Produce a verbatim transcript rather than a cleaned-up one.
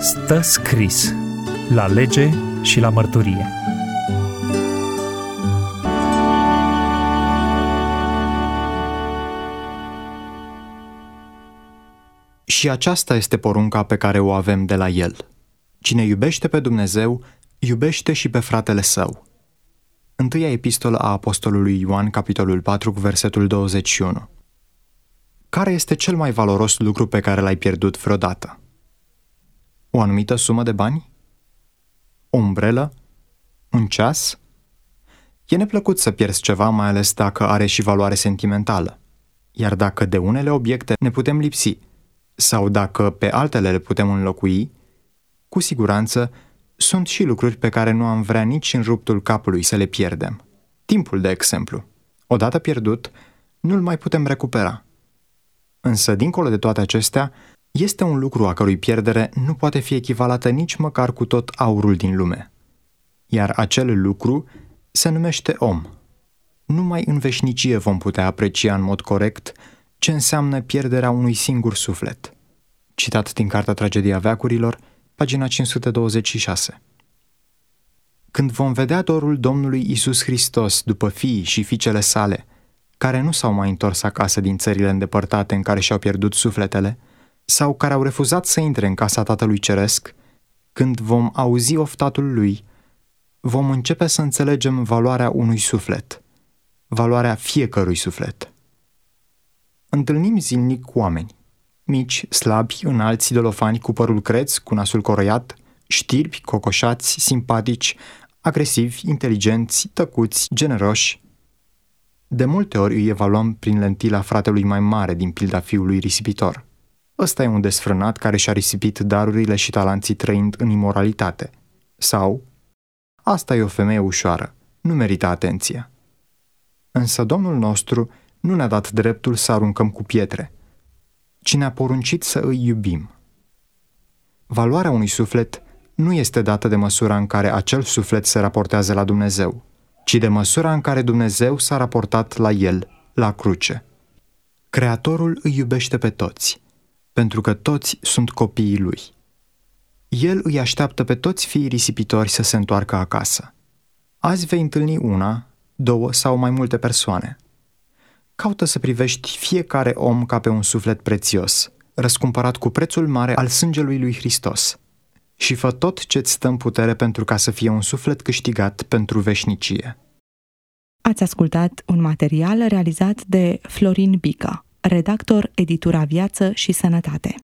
Stă scris la lege și la mărturie. Și aceasta este porunca pe care o avem de la El. Cine iubește pe Dumnezeu, iubește și pe fratele său. Întâia epistolă a apostolului Ioan, capitolul patru, cu versetul douăzeci și unu. Care este cel mai valoros lucru pe care l-ai pierdut vreodată? O anumită sumă de bani? O umbrelă? Un ceas? E neplăcut să pierzi ceva, mai ales dacă are și valoare sentimentală. Iar dacă de unele obiecte ne putem lipsi, sau dacă pe altele le putem înlocui, cu siguranță sunt și lucruri pe care nu am vrea nici în ruptul capului să le pierdem. Timpul, de exemplu. Odată pierdut, nu-l mai putem recupera. Însă, dincolo de toate acestea, este un lucru a cărui pierdere nu poate fi echivalată nici măcar cu tot aurul din lume. Iar acel lucru se numește om. Numai în veșnicie vom putea aprecia în mod corect ce înseamnă pierderea unui singur suflet. Citat din Cartea Tragedia veacurilor, pagina cinci sute douăzeci și șase. Când vom vedea dorul Domnului Iisus Hristos după fiii și fiicele sale, care nu s-au mai întors acasă din țările îndepărtate în care și-au pierdut sufletele, sau care au refuzat să intre în casa Tatălui Ceresc, când vom auzi oftatul Lui, vom începe să înțelegem valoarea unui suflet, valoarea fiecărui suflet. Întâlnim zilnic oameni, mici, slabi, înalți, dolofani, cu părul creț, cu nasul coroiat, știrbi, cocoșați, simpatici, agresivi, inteligenți, tăcuți, generoși. De multe ori îi evaluăm prin lentila fratelui mai mare din pilda fiului risipitor. Ăsta e un desfrânat care și-a risipit darurile și talanții trăind în imoralitate. Sau, asta e o femeie ușoară, nu merită atenție. Însă Domnul nostru nu ne-a dat dreptul să aruncăm cu pietre, ci ne-a poruncit să îi iubim. Valoarea unui suflet nu este dată de măsura în care acel suflet se raportează la Dumnezeu, ci de măsura în care Dumnezeu s-a raportat la el, la cruce. Creatorul îi iubește pe toți, pentru că toți sunt copiii lui. El îi așteaptă pe toți fiii risipitori să se întoarcă acasă. Azi vei întâlni una, două sau mai multe persoane. Caută să privești fiecare om ca pe un suflet prețios, răscumpărat cu prețul mare al sângelui lui Hristos, și fă tot ce-ți stă în putere pentru ca să fie un suflet câștigat pentru veșnicie. Ați ascultat un material realizat de Florin Bica, redactor Editura Viață și Sănătate.